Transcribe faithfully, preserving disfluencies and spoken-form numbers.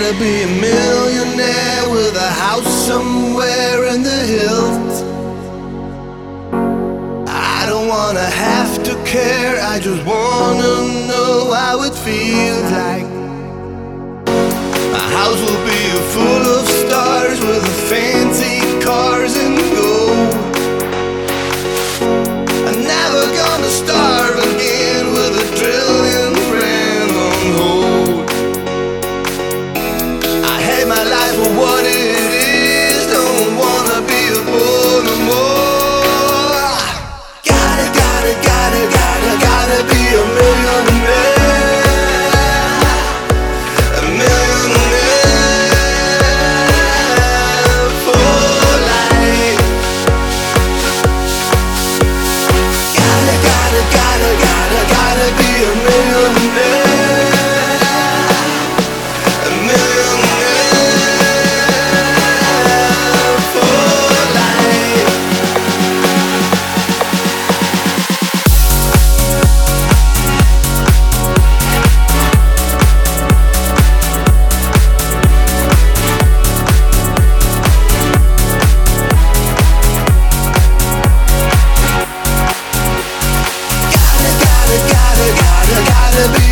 gotta be a millionaire with a house somewhere in the hills. I don't wanna have to care, I just wanna know how it feels like. My house will be full of stars with fancy cars and gold. I'm never gonna starve again with a trillion friends on hold. I hate my life for what it is, don't wanna be a boy no more. Gotta, gotta, gotta, gotta, gotta be a millionaire. A millionaire for life. Gotta, gotta, gotta, gotta, gotta be a millionaire. A millionaire for life. Gotta, gotta, gotta, gotta, gotta be